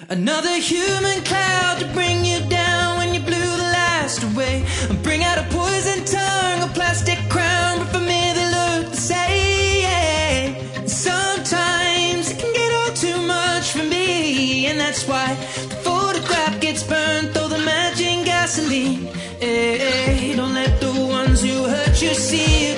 Another human cloud to bring you down when you blew the last away. And bring out a poison tongue, a plastic crown, but for me they look the same. Sometimes it can get all too much for me, and that's why the photograph gets burnt, though the matching gasoline. Hey, don't let the ones who hurt you see